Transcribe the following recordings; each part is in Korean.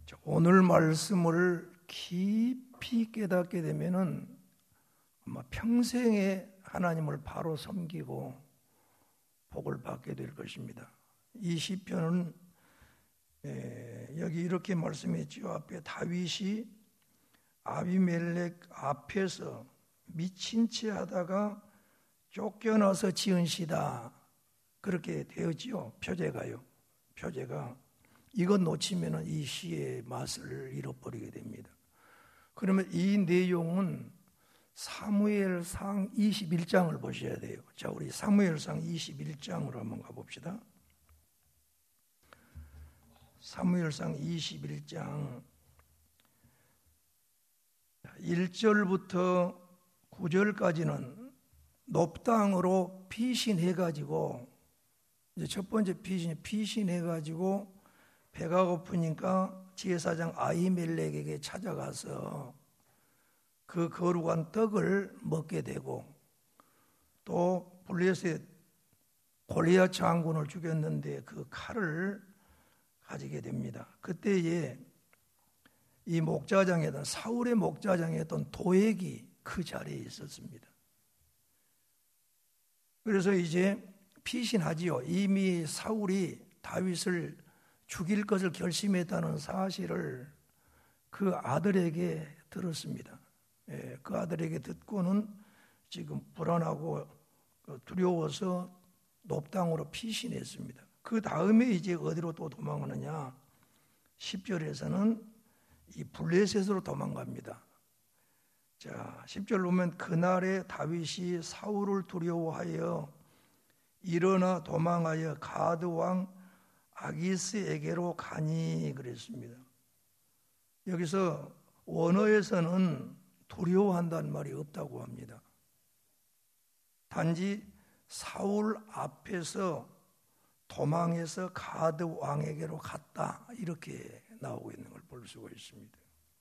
오늘 말씀을 깊이 깨닫게 되면은 아마 평생에 하나님을 바로 섬기고 복을 받게 될 것입니다. 이 시편은 여기 이렇게 말씀했죠. 앞에 다윗이 아비멜렉 앞에서 미친 채 하다가 쫓겨나서 지은 시다, 그렇게 되었지요. 표제가 이것 놓치면 이 시의 맛을 잃어버리게 됩니다. 그러면 이 내용은 사무엘상 21장을 보셔야 돼요. 자, 우리 사무엘상 21장으로 한번 가봅시다. 사무엘상 21장 1절부터 9절까지는 높당으로 피신해가지고, 이제 첫 번째 피신해가지고 배가 고프니까 제사장 아히멜렉에게 찾아가서 그 거룩한 떡을 먹게 되고, 또 블레셋 골리앗 장군을 죽였는데 그 칼을 가지게 됩니다. 그때에 이 목자장이었던, 사울의 목자장이었던 도액이 그 자리에 있었습니다. 그래서 이제 피신하지요. 이미 사울이 다윗을 죽일 것을 결심했다는 사실을 그 아들에게 들었습니다. 그 아들에게 듣고는 지금 불안하고 두려워서 높당으로 피신했습니다. 그 다음에 이제 어디로 또 도망가느냐? 10절에서는 이 블레셋으로 도망갑니다. 자, 10절 보면 그날에 다윗이 사울을 두려워하여 일어나 도망하여 가드 왕 아기스에게로 가니 그랬습니다. 여기서 원어에서는 두려워한다는 말이 없다고 합니다. 단지 사울 앞에서 도망해서 가드 왕에게로 갔다, 이렇게 나오고 있는 걸 볼 수가 있습니다.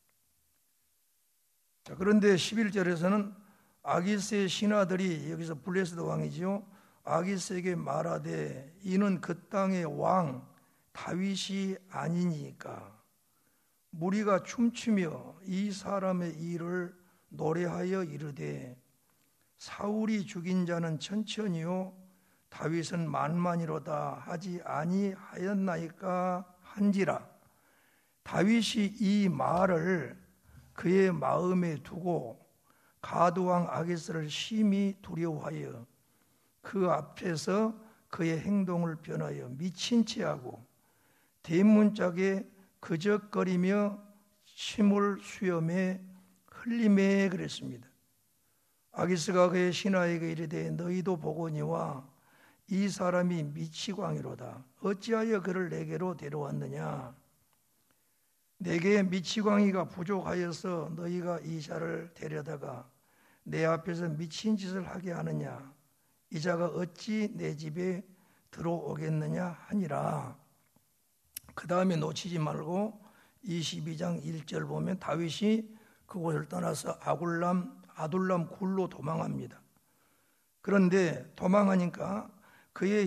자, 그런데 11절에서는 아기스의 신하들이, 여기서 블레셋 왕이지요, 아기스에게 말하되 이는 그 땅의 왕 다윗이 아니니까 무리가 춤추며 이 사람의 일을 노래하여 이르되 사울이 죽인 자는 천천히요 다윗은 만만이로다 하지 아니하였나이까 한지라. 다윗이 이 말을 그의 마음에 두고 가드왕 아기스를 심히 두려워하여 그 앞에서 그의 행동을 변하여 미친 채 하고 대문짝에 그적거리며 침을 수염에 흘리매 그랬습니다. 아기스가 그의 신하에게 이르되 너희도 보거니와 이 사람이 미치광이로다. 어찌하여 그를 내게로 데려왔느냐? 내게 미치광이가 부족하여서 너희가 이 자를 데려다가 내 앞에서 미친 짓을 하게 하느냐? 이 자가 어찌 내 집에 들어오겠느냐 하니라. 그 다음에 놓치지 말고 22장 1절 보면 다윗이 그곳을 떠나서 아둘람 굴로 도망합니다. 그런데 도망하니까 그의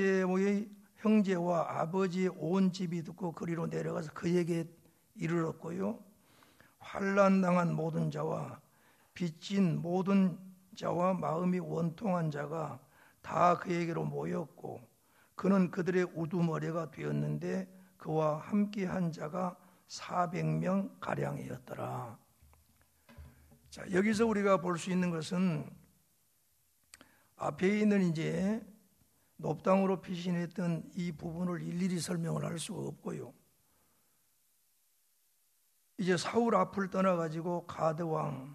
형제와 아버지의 온 집이 듣고 그리로 내려가서 그에게 이르렀고요, 환난당한 모든 자와 빚진 모든 자와 마음이 원통한 자가 다 그에게로 모였고 그는 그들의 우두머리가 되었는데 그와 함께한 자가 400명 가량이었더라. 자, 여기서 우리가 볼 수 있는 것은 앞에 있는 이제 높당으로 피신했던 이 부분을 일일이 설명을 할 수가 없고요. 이제 사울 앞을 떠나가지고 가드 왕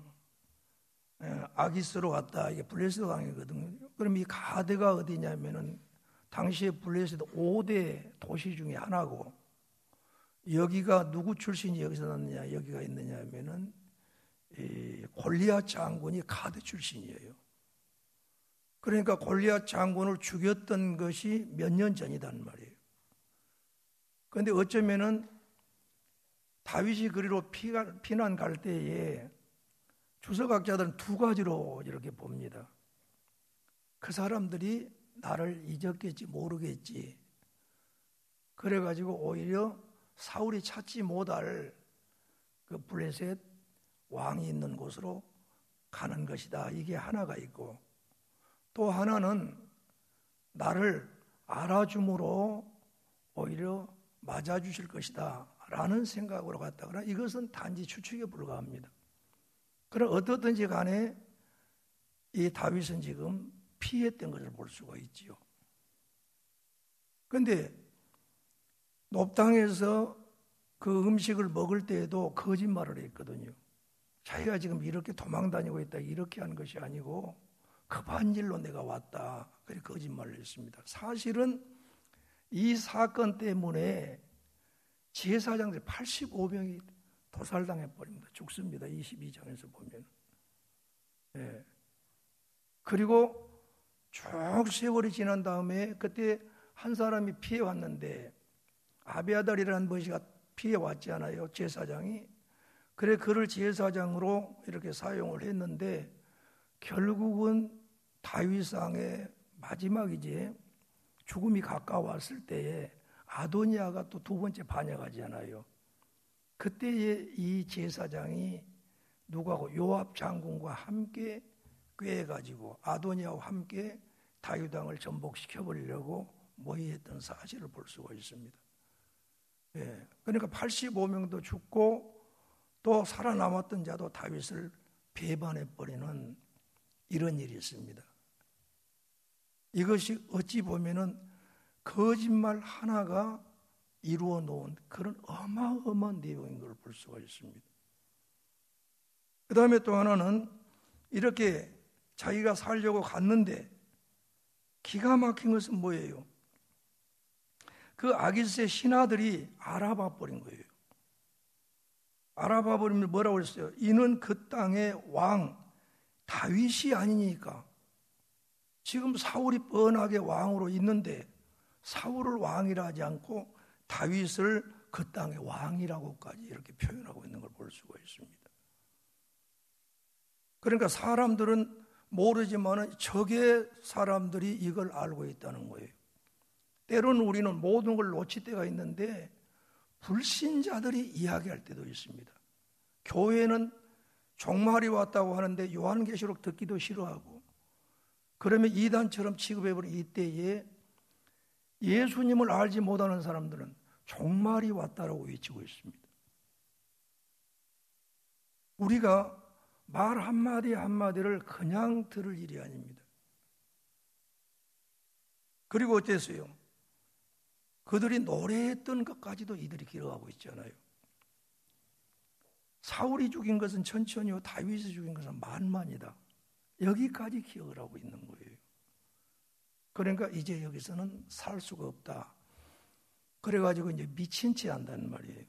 아기스로 갔다. 이게 블레셋 왕이거든요. 그럼 이 가드가 어디냐면은 당시에 블레셋 5대 도시 중에 하나고, 여기가 누구 출신이 여기서 났느냐, 여기가 있느냐 하면은 골리앗 장군이 가드 출신이에요. 그러니까 골리앗 장군을 죽였던 것이 몇 년 전이란 말이에요. 그런데 어쩌면은 다윗이 그리로 피난 갈 때에 주석학자들은 두 가지로 이렇게 봅니다. 그 사람들이 나를 잊었겠지 모르겠지. 그래가지고 오히려 사울이 찾지 못할 그 블레셋 왕이 있는 곳으로 가는 것이다. 이게 하나가 있고, 또 하나는 나를 알아줌으로 오히려 맞아주실 것이다 라는 생각으로 갔다거나, 이것은 단지 추측에 불과합니다. 그럼 어떻든지 간에 이 다윗은 지금 피했던 것을 볼 수가 있지요. 그런데 높당에서 그 음식을 먹을 때에도 거짓말을 했거든요. 자기가 지금 이렇게 도망 다니고 있다 이렇게 하는 것이 아니고 급한 일로 내가 왔다, 그렇게 거짓말을 했습니다. 사실은 이 사건 때문에 제사장들이 85명이 도살당해 버립니다. 죽습니다. 22장에서 보면. 예. 그리고 쭉 세월이 지난 다음에 그때 한 사람이 피해 왔는데, 아비아달이라는 머시가 피해 왔지 않아요, 제사장이. 그래 그를 제사장으로 이렇게 사용을 했는데, 결국은 다윗왕의 마지막이지, 죽음이 가까웠을 때에 아도니아가 또 두 번째 반역하지 않아요. 그때에 이 제사장이 누구하고 요압 장군과 함께 꾀해가지고 아도니아와 함께 다윗 왕을 전복시켜 버리려고 모의했던 사실을 볼 수가 있습니다. 예, 그러니까 85명도 죽고 또 살아남았던 자도 다윗을 배반해 버리는 이런 일이 있습니다. 이것이 어찌 보면은 거짓말 하나가 이루어 놓은 그런 어마어마한 내용인 걸 볼 수가 있습니다. 그 다음에 또 하나는 이렇게 자기가 살려고 갔는데 기가 막힌 것은 뭐예요? 그 아기스의 신하들이 알아봐 버린 거예요. 알아봐 버리면 뭐라고 그랬어요? 이는 그 땅의 왕 다윗이 아니니까. 지금 사울이 뻔하게 왕으로 있는데 사울을 왕이라 하지 않고 다윗을 그 땅의 왕이라고까지 이렇게 표현하고 있는 걸 볼 수가 있습니다. 그러니까 사람들은 모르지만 적의 사람들이 이걸 알고 있다는 거예요. 때로는 우리는 모든 걸 놓칠 때가 있는데 불신자들이 이야기할 때도 있습니다. 교회는 종말이 왔다고 하는데 요한계시록 듣기도 싫어하고, 그러면 이단처럼 취급해버린 이때에 예수님을 알지 못하는 사람들은 종말이 왔다라고 외치고 있습니다. 우리가 말 한마디 한마디를 그냥 들을 일이 아닙니다. 그리고 어땠어요? 그들이 노래했던 것까지도 이들이 기록하고 있잖아요. 사울이 죽인 것은 천천히요, 다윗이 죽인 것은 만만이다. 여기까지 기억을 하고 있는 거예요. 그러니까 이제 여기서는 살 수가 없다. 그래가지고 이제 미친 채 한다는 말이에요.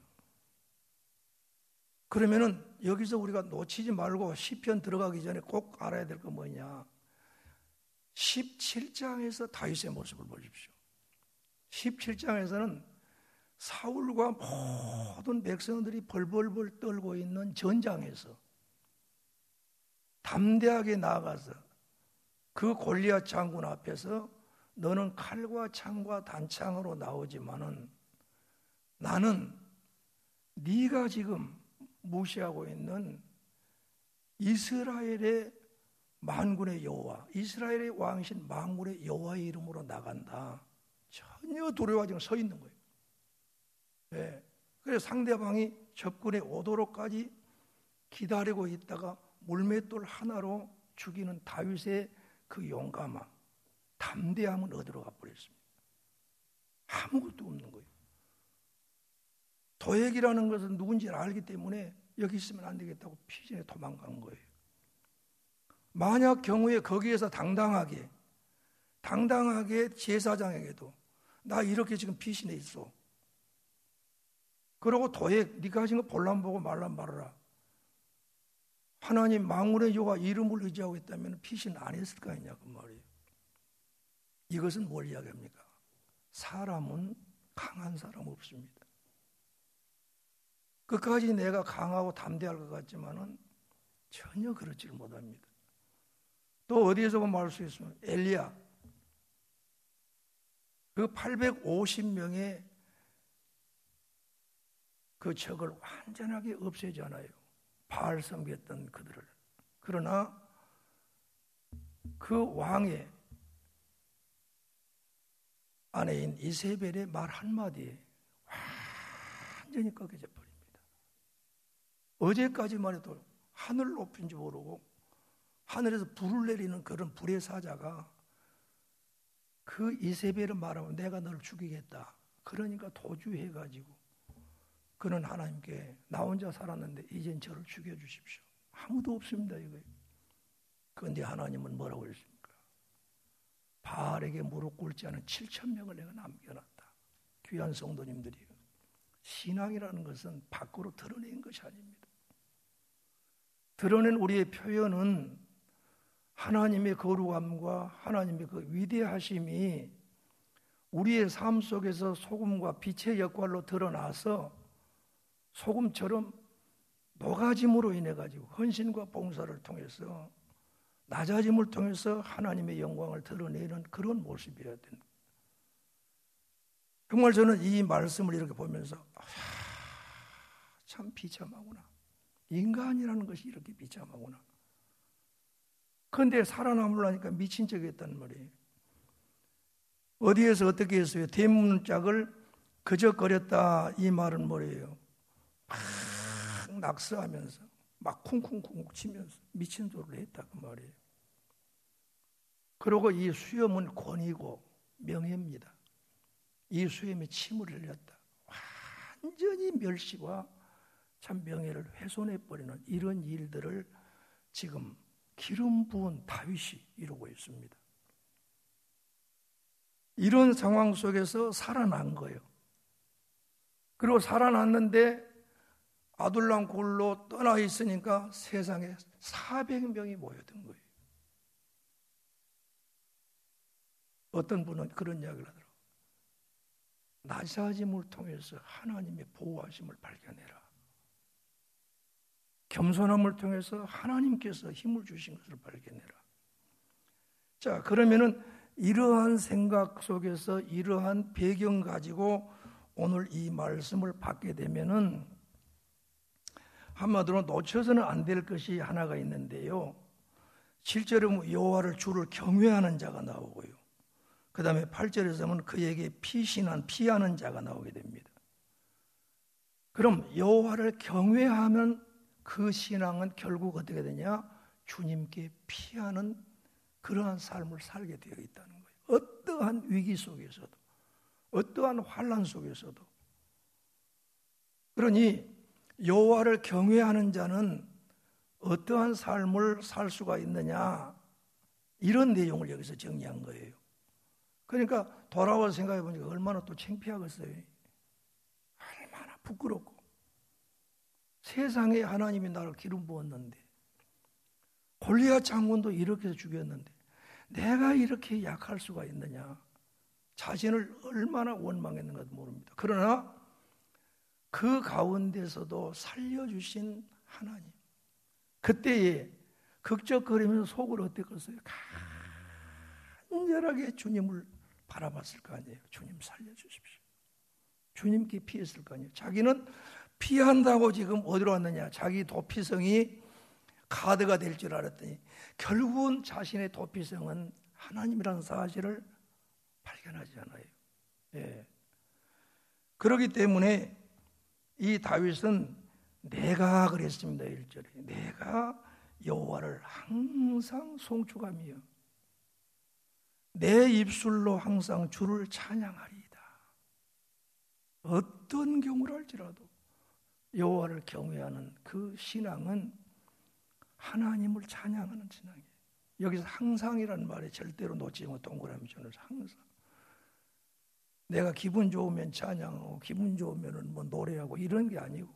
그러면은 여기서 우리가 놓치지 말고 시편 들어가기 전에 꼭 알아야 될 거 뭐냐? 17장에서 다윗의 모습을 보십시오. 17장에서는 사울과 모든 백성들이 벌벌벌 떨고 있는 전장에서 담대하게 나아가서 그 골리앗 장군 앞에서 너는 칼과 창과 단창으로 나오지만은 나는 네가 지금 무시하고 있는 이스라엘의 만군의 여호와, 이스라엘의 왕이신 만군의 여호와의 이름으로 나간다. 전혀 두려워하지 않고 서 있는 거예요. 네. 그래서 상대방이 접근해 오도록까지 기다리고 있다가 물맷돌 하나로 죽이는 다윗의 그 용감함, 담대함은 어디로 가버렸습니다. 아무것도 없는 거예요. 도액이라는 것은 누군지 알기 때문에 여기 있으면 안 되겠다고 피신에 도망간 거예요. 만약 경우에 거기에서 당당하게 제사장에게도 나 이렇게 지금 피신해 있어. 그러고 도액 네가 하신 거 볼람 보고 말람 말아라. 하나님 만군의 여호와 이름을 의지하고 있다면 피신 안 했을 거 아니냐 그 말이에요. 이것은 뭘 이야기합니까? 사람은 강한 사람 없습니다. 끝까지 내가 강하고 담대할 것 같지만은 전혀 그렇지를 못합니다. 또 어디에서 보면 알 수 있으면 엘리야, 그 850명의 그 적을 완전하게 없애잖아요. 바알 섬겼던 그들을. 그러나 그 왕의 아내인 이세벨의 말 한마디에 완전히 꺾여져 버립니다. 어제까지만 해도 하늘 높인 줄 모르고 하늘에서 불을 내리는 그런 불의 사자가 그 이세벨을 말하면 내가 너를 죽이겠다. 그러니까 도주해가지고 그는 하나님께 나 혼자 살았는데 이젠 저를 죽여주십시오. 아무도 없습니다 이거예요. 그런데 하나님은 뭐라고 했습니까? 바알에게 무릎 꿇지 않은 7,000명을 내가 남겨놨다. 귀한 성도님들이요, 신앙이라는 것은 밖으로 드러낸 것이 아닙니다. 드러낸 우리의 표현은 하나님의 거룩함과 하나님의 그 위대하심이 우리의 삶 속에서 소금과 빛의 역할로 드러나서 소금처럼 녹아짐으로 인해 가지고 헌신과 봉사를 통해서 낮아짐을 통해서 하나님의 영광을 드러내는 그런 모습이어야 됩니다. 정말 저는 이 말씀을 이렇게 보면서 참 비참하구나. 인간이라는 것이 이렇게 비참하구나. 그런데 살아남으려니까 미친 척이 했단 말이에요. 어디에서 어떻게 했어요? 대문짝을 그저거렸다. 이 말은 뭐예요? 막 낙서하면서 막 쿵쿵쿵 치면서 미친 소리를 했다 그 말이에요. 그리고 이 수염은 권위고 명예입니다. 이 수염에 침을 흘렸다. 완전히 멸시와 참 명예를 훼손해버리는 이런 일들을 지금 기름 부은 다윗이 이루고 있습니다. 이런 상황 속에서 살아난 거예요. 그리고 살아났는데 아둘람 굴로 떠나 있으니까 세상에 400명이 모여든 거예요. 어떤 분은 그런 이야기를 하더라고요. 낮아짐을 통해서 하나님의 보호하심을 발견해라. 겸손함을 통해서 하나님께서 힘을 주신 것을 발견해라. 자, 그러면은 이러한 생각 속에서 이러한 배경 가지고 오늘 이 말씀을 받게 되면은 한마디로 놓쳐서는 안 될 것이 하나가 있는데요. 7절에 여호와를 주를 경외하는 자가 나오고요. 그 다음에 8절에서 보면 그에게 피하는 자가 나오게 됩니다. 그럼 여호와를 경외하면 그 신앙은 결국 어떻게 되냐? 주님께 피하는 그러한 삶을 살게 되어 있다는 거예요. 어떠한 위기 속에서도, 어떠한 환난 속에서도. 그러니 여호와를 경외하는 자는 어떠한 삶을 살 수가 있느냐, 이런 내용을 여기서 정리한 거예요. 그러니까 돌아와서 생각해 보니까 얼마나 또 창피하겠어요. 얼마나 부끄럽고. 세상에 하나님이 나를 기름 부었는데, 골리앗 장군도 이렇게 해서 죽였는데 내가 이렇게 약할 수가 있느냐, 자신을 얼마나 원망했는가도 모릅니다. 그러나 그 가운데서도 살려주신 하나님, 그때에 극적거리면서 속을 어땠겠어요? 간절하게 주님을 바라봤을 거 아니에요. 주님 살려주십시오. 주님께 피했을 거 아니에요. 자기는 피한다고 지금 어디로 왔느냐, 자기 도피성이 카드가 될 줄 알았더니 결국은 자신의 도피성은 하나님이라는 사실을 발견하지 않아요. 예. 그렇기 때문에 이 다윗은 내가 그랬습니다. 1절에 내가 여호와를 항상 송축하며 내 입술로 항상 주를 찬양하리이다. 어떤 경우랄지라도 여호와를 경외하는 그 신앙은 하나님을 찬양하는 신앙이에요. 여기서 항상이라는 말에 절대로 놓치지 못 동그라미 쳐서 항상. 내가 기분 좋으면 찬양하고 기분 좋으면 뭐 노래하고 이런 게 아니고,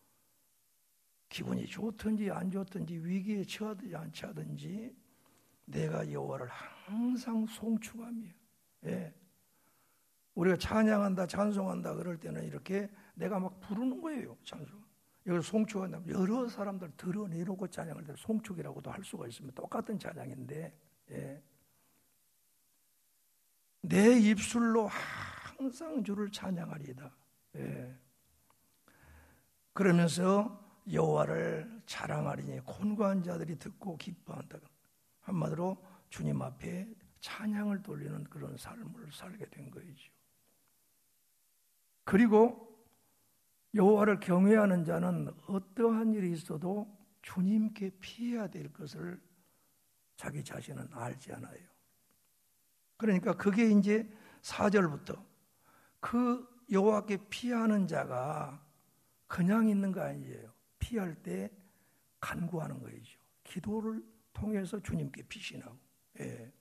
기분이 좋든지 안 좋든지 위기에 처하든지 안 처하든지 내가 여호와를 항상 송축하며, 예. 우리가 찬양한다 찬송한다 그럴 때는 이렇게 내가 막 부르는 거예요. 찬송. 여기 송축한다, 여러 사람들 드러내놓고 찬양할 때 송축이라고도 할 수가 있습니다. 똑같은 찬양인데, 예. 내 입술로 항상 주를 찬양하리이다. 예. 그러면서 여호와를 자랑하리니 곤고한 자들이 듣고 기뻐한다. 한마디로 주님 앞에 찬양을 돌리는 그런 삶을 살게 된 거이죠. 그리고 여호와를 경외하는 자는 어떠한 일이 있어도 주님께 피해야 될 것을 자기 자신은 알지 않아요. 그러니까 그게 이제 4절부터 그 여호와께 피하는 자가 그냥 있는 거 아니에요. 피할 때 간구하는 거이죠. 기도를 통해서 주님께 피신하고. 예.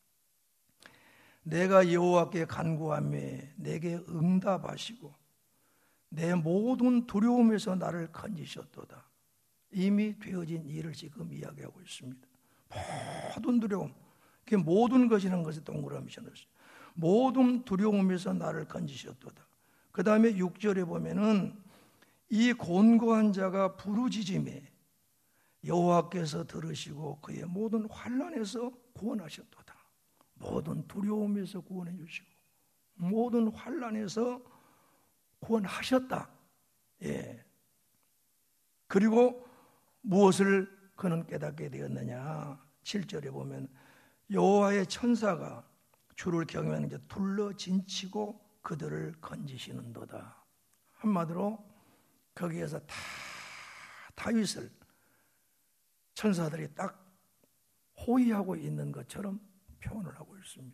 내가 여호와께 간구하며 내게 응답하시고 내 모든 두려움에서 나를 건지셨도다. 이미 되어진 일을 지금 이야기하고 있습니다. 모든 두려움, 그 모든 것이라는 것에 동그라미 쳐놓으세요. 모든 두려움에서 나를 건지셨도다. 그 다음에 6절에 보면은 이 곤고한 자가 부르짖음에 여호와께서 들으시고 그의 모든 환난에서 구원하셨도다. 모든 두려움에서 구원해 주시고 모든 환난에서 구원하셨다. 예. 그리고 무엇을 그는 깨닫게 되었느냐? 7절에 보면 여호와의 천사가 주를 경외하는 자 둘러 진치고 그들을 건지시는도다. 한마디로 거기에서 다 다윗을 천사들이 딱 호위하고 있는 것처럼 표현을 하고 있습니다.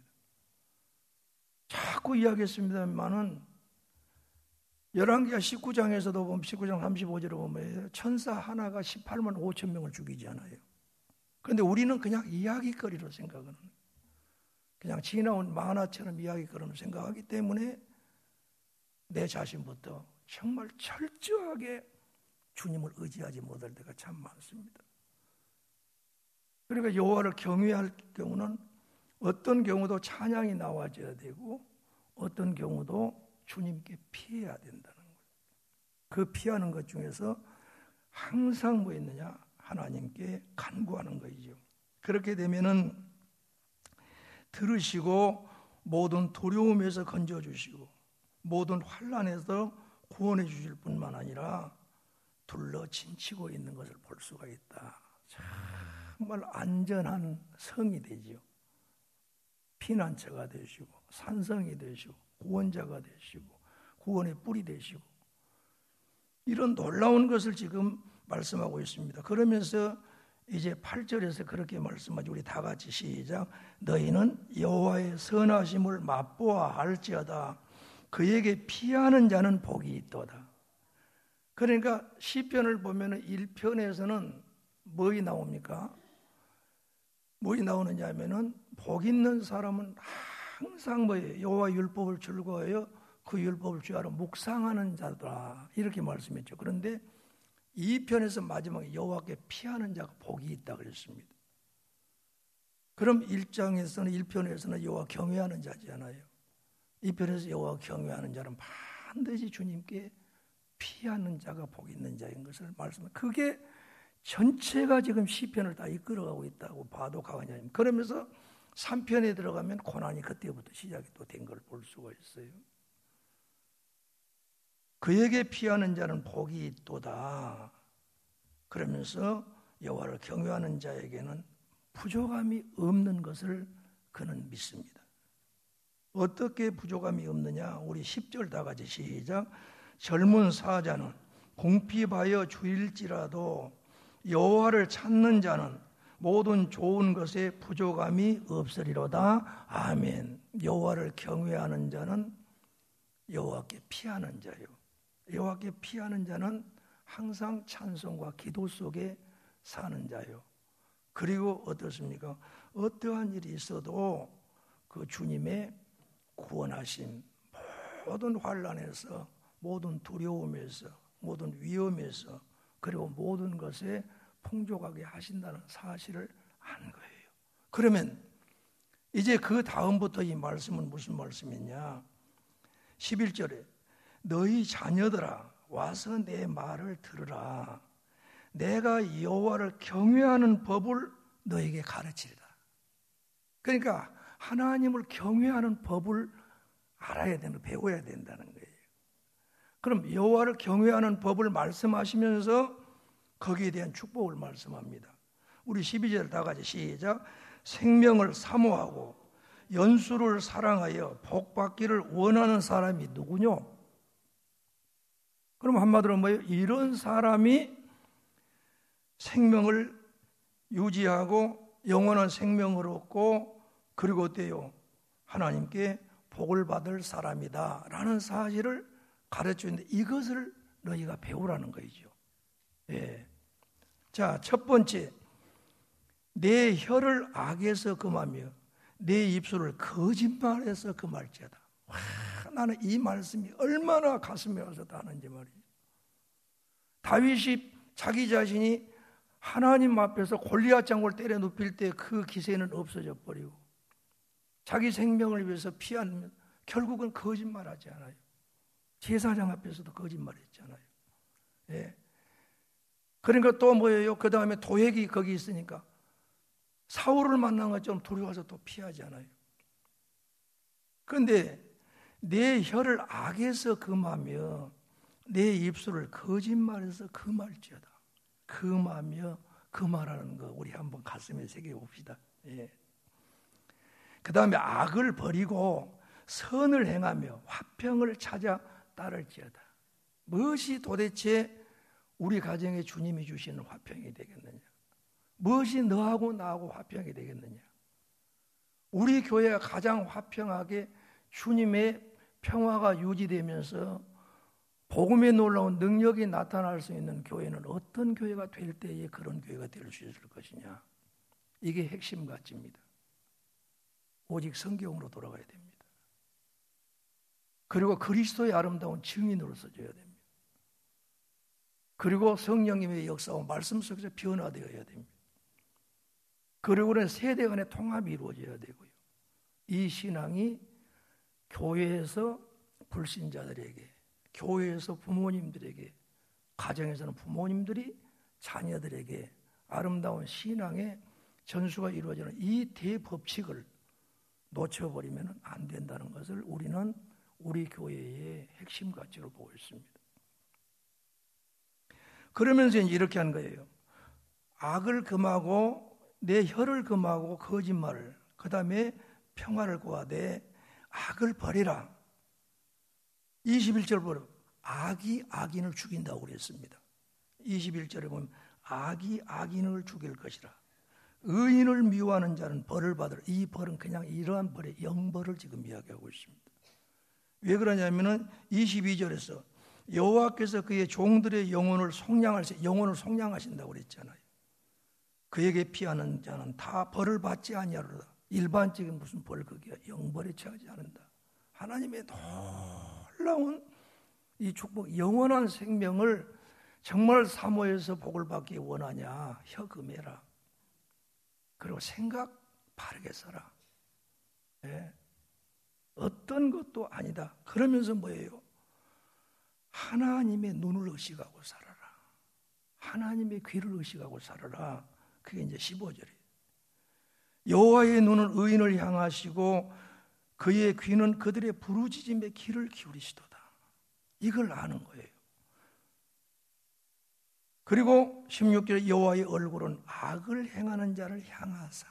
자꾸 이야기했습니다만은 열왕기하 19장에서도 보면 19장 35절에 보면 천사 하나가 18만 5천 명을 죽이지 않아요. 그런데 우리는 그냥 이야기거리로 생각하는, 그냥 지나온 만화처럼 이야기거리로 생각하기 때문에 내 자신부터 정말 철저하게 주님을 의지하지 못할 때가 참 많습니다. 그러니까 여호와를 경외할 경우는 어떤 경우도 찬양이 나와줘야 되고 어떤 경우도 주님께 피해야 된다는 거예요. 그 피하는 것 중에서 항상 뭐 있느냐? 하나님께 간구하는 거이죠. 그렇게 되면은 들으시고 모든 두려움에서 건져주시고 모든 환난에서 구원해 주실 뿐만 아니라 둘러 진치고 있는 것을 볼 수가 있다. 정말 안전한 성이 되죠. 피난처가 되시고 산성이 되시고 구원자가 되시고 구원의 뿔이 되시고 이런 놀라운 것을 지금 말씀하고 있습니다. 그러면서 이제 8절에서 그렇게 말씀하죠. 우리 다 같이 시작. 너희는 여호와의 선하심을 맛보아 알지어다. 그에게 피하는 자는 복이 있도다. 그러니까 시편을 보면 1편에서는 뭐이 나옵니까? 뭐이 나오느냐 하면은 복 있는 사람은 항상 뭐예요? 여호와 율법을 즐거워하여 그 율법을 주야로 묵상하는 자더라. 이렇게 말씀했죠. 그런데 2편에서 마지막에 여호와께 피하는 자가 복이 있다 그랬습니다. 그럼 1편에서는 여호와 경외하는 자잖아요. 2편에서 여호와 경외하는 자는 반드시 주님께 피하는 자가 복 있는 자인 것을 말씀합니다. 그게 전체가 지금 시편을 다 이끌어가고 있다고 봐도 과언이 아닙니다. 그러면서 3편에 들어가면 고난이 그때부터 시작이 또 된 걸 볼 수가 있어요. 그에게 피하는 자는 복이 있도다. 그러면서 여호와를 경외하는 자에게는 부족함이 없는 것을 그는 믿습니다. 어떻게 부족함이 없느냐? 우리 10절 다 같이 시작. 젊은 사자는 궁핍하여 주일지라도 여호와를 찾는 자는 모든 좋은 것에 부족함이 없으리로다. 아멘. 여호와를 경외하는 자는 여호와께 피하는 자요. 여호와께 피하는 자는 항상 찬송과 기도 속에 사는 자요. 그리고 어떻습니까? 어떠한 일이 있어도 그 주님의 구원하심, 모든 환난에서, 모든 두려움에서, 모든 위험에서, 그리고 모든 것에 풍족하게 하신다는 사실을 아는 거예요. 그러면 이제 그 다음부터 이 말씀은 무슨 말씀이냐? 11절에 너희 자녀들아 와서 내 말을 들으라. 내가 여호와를 경외하는 법을 너에게 가르치리라. 그러니까 하나님을 경외하는 법을 알아야 되는, 배워야 된다는 거예요. 그럼 여호와를 경외하는 법을 말씀하시면서 거기에 대한 축복을 말씀합니다. 우리 12절 다 같이 시작. 생명을 사모하고 연수를 사랑하여 복받기를 원하는 사람이 누구뇨? 그럼 한마디로 뭐예요? 이런 사람이 생명을 유지하고 영원한 생명을 얻고 그리고 어때요? 하나님께 복을 받을 사람이다 라는 사실을 가르치는데 이것을 너희가 배우라는 거죠. 예. 자, 첫 번째, 내 혀를 악에서 금하며 내 입술을 거짓말에서 금할지어다. 와, 나는 이 말씀이 얼마나 가슴에 와서 닿는지 말이에요. 다윗이 자기 자신이 하나님 앞에서 골리앗 장군을 때려 눕힐 때 그 기세는 없어져 버리고 자기 생명을 위해서 피하면 결국은 거짓말하지 않아요. 제사장 앞에서도 거짓말했잖아요. 예. 그러니까 또 뭐예요? 그 다음에 도액이 거기 있으니까 사울을 만난 것처럼 두려워서 또 피하지 않아요. 그런데 내 혀를 악에서 금하며 내 입술을 거짓말에서 금할지어다. 금하며 금하라는 거 우리 한번 가슴에 새겨봅시다. 예. 그 다음에 악을 버리고 선을 행하며 화평을 찾아 따를지어다. 무엇이 도대체 우리 가정에 주님이 주시는 화평이 되겠느냐? 무엇이 너하고 나하고 화평이 되겠느냐? 우리 교회가 가장 화평하게 주님의 평화가 유지되면서 복음의 놀라운 능력이 나타날 수 있는 교회는 어떤 교회가 될 때에 그런 교회가 될 수 있을 것이냐? 이게 핵심 가치입니다. 오직 성경으로 돌아가야 됩니다. 그리고 그리스도의 아름다운 증인으로 서줘야 됩니다. 그리고 성령님의 역사와 말씀 속에서 변화되어야 됩니다. 그리고는 세대 간의 통합이 이루어져야 되고요. 이 신앙이 교회에서 불신자들에게, 교회에서 부모님들에게, 가정에서는 부모님들이 자녀들에게 아름다운 신앙의 전수가 이루어지는 이 대법칙을 놓쳐버리면 안 된다는 것을 우리는 우리 교회의 핵심 가치로 보고 있습니다. 그러면서 이렇게 하는 거예요. 악을 금하고 내 혀를 금하고 거짓말을, 그 다음에 평화를 구하되 악을 버리라. 21절 보면 악이 악인을 죽인다고 그랬습니다. 21절에 보면 악이 악인을 죽일 것이라. 의인을 미워하는 자는 벌을 받으라. 이 벌은 그냥 이러한 벌의 영벌을 지금 이야기하고 있습니다. 왜 그러냐면은 22절에서 여호와께서 그의 종들의 영혼을 속량하신다고 그랬잖아요. 그에게 피하는 자는 다 벌을 받지 아니하리라. 일반적인 무슨 벌 그게 영벌에 처하지 않는다. 하나님의 놀라운 이 축복, 영원한 생명을 정말 사모해서 복을 받기 원하냐? 혀 금해라. 그리고 생각 바르게 써라. 네. 어떤 것도 아니다. 그러면서 뭐예요? 하나님의 눈을 의식하고 살아라. 하나님의 귀를 의식하고 살아라. 그게 이제 15절이에요. 여호와의 눈은 의인을 향하시고 그의 귀는 그들의 부르짖음에 귀를 기울이시도다. 이걸 아는 거예요. 그리고 16절에 여호와의 얼굴은 악을 행하는 자를 향하사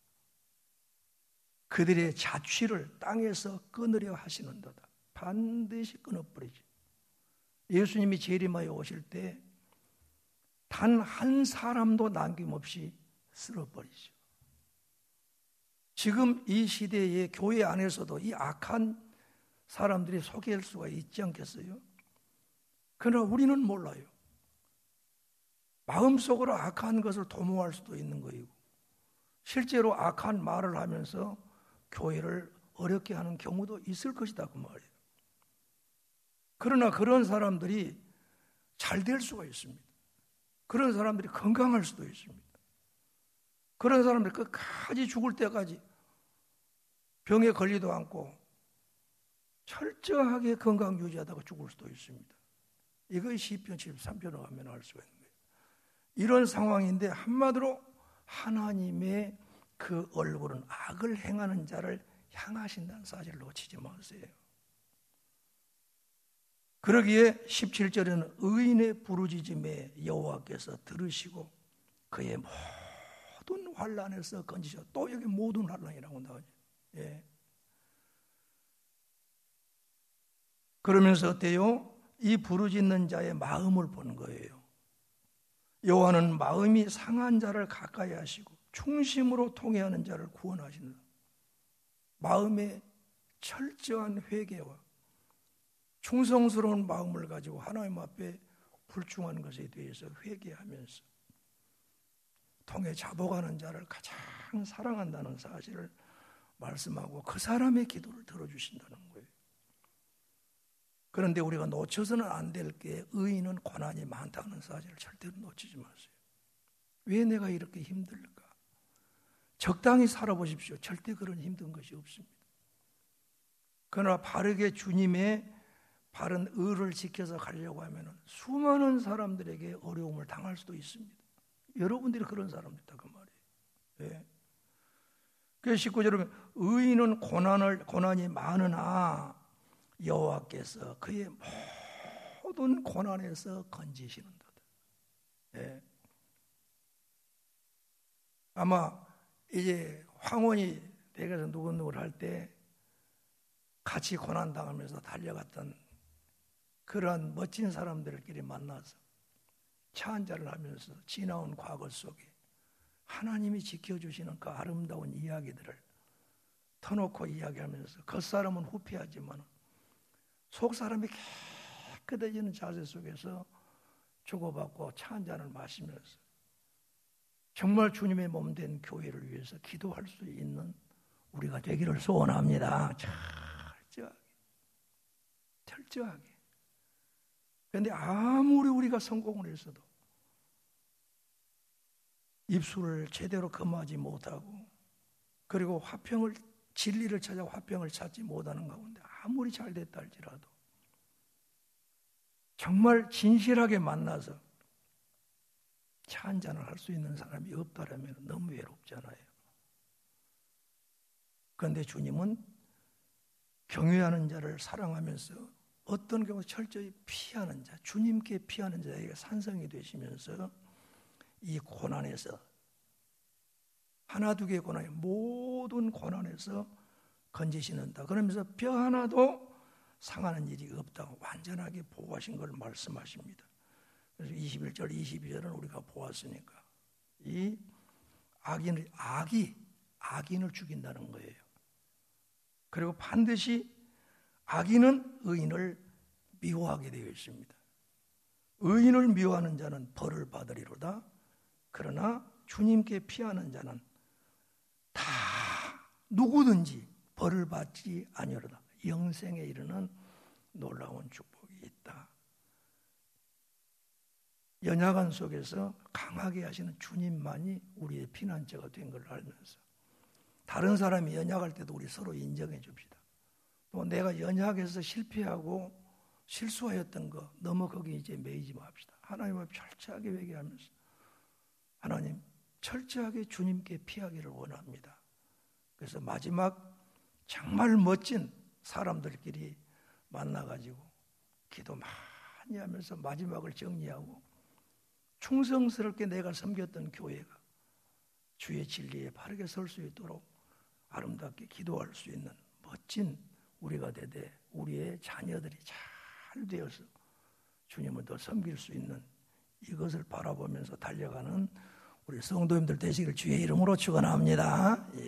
그들의 자취를 땅에서 끊으려 하시는도다. 반드시 끊어버리지. 예수님이 재림하여 오실 때 단 한 사람도 남김없이 쓸어버리죠. 지금 이 시대의 교회 안에서도 이 악한 사람들이 소개할 수가 있지 않겠어요? 그러나 우리는 몰라요. 마음속으로 악한 것을 도모할 수도 있는 거이고 실제로 악한 말을 하면서 교회를 어렵게 하는 경우도 있을 것이다 그 말이에요. 그러나 그런 사람들이 잘 될 수가 있습니다. 그런 사람들이 건강할 수도 있습니다. 그런 사람들이 끝까지 죽을 때까지 병에 걸리도 않고 철저하게 건강 유지하다가 죽을 수도 있습니다. 이거 시편 73편에 가면 알 수가 있는 거예요. 이런 상황인데 한마디로 하나님의 그 얼굴은 악을 행하는 자를 향하신다는 사실을 놓치지 마세요. 그러기에 17절에는 의인의 부르짖음에 여호와께서 들으시고 그의 모든 환난에서 건지셔. 또 여기 모든 환난이라고 나오죠. 예. 그러면서 어때요? 이 부르짖는 자의 마음을 보는 거예요. 여호와는 마음이 상한 자를 가까이 하시고 충심으로 통회하는 자를 구원하신다. 마음의 철저한 회개와 충성스러운 마음을 가지고 하나님 앞에 불충한 것에 대해서 회개하면서 통해 잡아가는 자를 가장 사랑한다는 사실을 말씀하고 그 사람의 기도를 들어주신다는 거예요. 그런데 우리가 놓쳐서는 안 될 게 의인은 고난이 많다는 사실을 절대로 놓치지 마세요. 왜 내가 이렇게 힘들까? 적당히 살아보십시오. 절대 그런 힘든 것이 없습니다. 그러나 바르게 주님의 바른 의를 지켜서 가려고 하면 수많은 사람들에게 어려움을 당할 수도 있습니다. 여러분들이 그런 사람들이다 그 말이에요. 예. 그래서 19절에 의인은 고난이 많으나 여호와께서 그의 모든 고난에서 건지시는도다. 예. 아마 이제 황혼이 댁에서 누구누구를 할 때 같이 고난당하면서 달려갔던 그러한 멋진 사람들끼리 만나서 차 한잔을 하면서 지나온 과거 속에 하나님이 지켜주시는 그 아름다운 이야기들을 터놓고 이야기하면서 겉사람은 후피하지만 속사람이 깨끗해지는 자세 속에서 주고받고 차 한잔을 마시면서 정말 주님의 몸된 교회를 위해서 기도할 수 있는 우리가 되기를 소원합니다. 철저하게. 그런데 아무리 우리가 성공을 했어도 입술을 제대로 금하지 못하고 그리고 진리를 찾아 화평을 찾지 못하는 가운데 아무리 잘 됐다 할지라도 정말 진실하게 만나서 차 한잔을 할 수 있는 사람이 없다라면 너무 외롭잖아요. 그런데 주님은 경외하는 자를 사랑하면서 어떤 경우 철저히 피하는 자, 주님께 피하는 자에게 산성이 되시면서 이 고난에서 하나 두 개의 고난이 모든 고난에서 건지시는다. 그러면서 뼈 하나도 상하는 일이 없다고 완전하게 보호하신 걸 말씀하십니다. 그래서 21절, 22절은 우리가 보았으니까 이 악인을 죽인다는 거예요. 그리고 반드시 악인은 의인을 미워하게 되어 있습니다. 의인을 미워하는 자는 벌을 받으리로다. 그러나 주님께 피하는 자는 다 누구든지 벌을 받지 아니하리로다. 영생에 이르는 놀라운 축복이 있다. 연약한 속에서 강하게 하시는 주님만이 우리의 피난처가 된 걸 알면서 다른 사람이 연약할 때도 우리 서로 인정해 줍시다. 또 내가 연약해서 실패하고 실수하였던 거 너무 거기 이제 매이지 맙시다. 하나님 앞에 철저하게 회개하면서 하나님 철저하게 주님께 피하기를 원합니다. 그래서 마지막 정말 멋진 사람들끼리 만나가지고 기도 많이 하면서 마지막을 정리하고 충성스럽게 내가 섬겼던 교회가 주의 진리에 바르게 설 수 있도록 아름답게 기도할 수 있는 멋진 우리가 되되 우리의 자녀들이 잘 되어서 주님을 더 섬길 수 있는 이것을 바라보면서 달려가는 우리 성도님들 되시길 주의 이름으로 축원합니다. 예.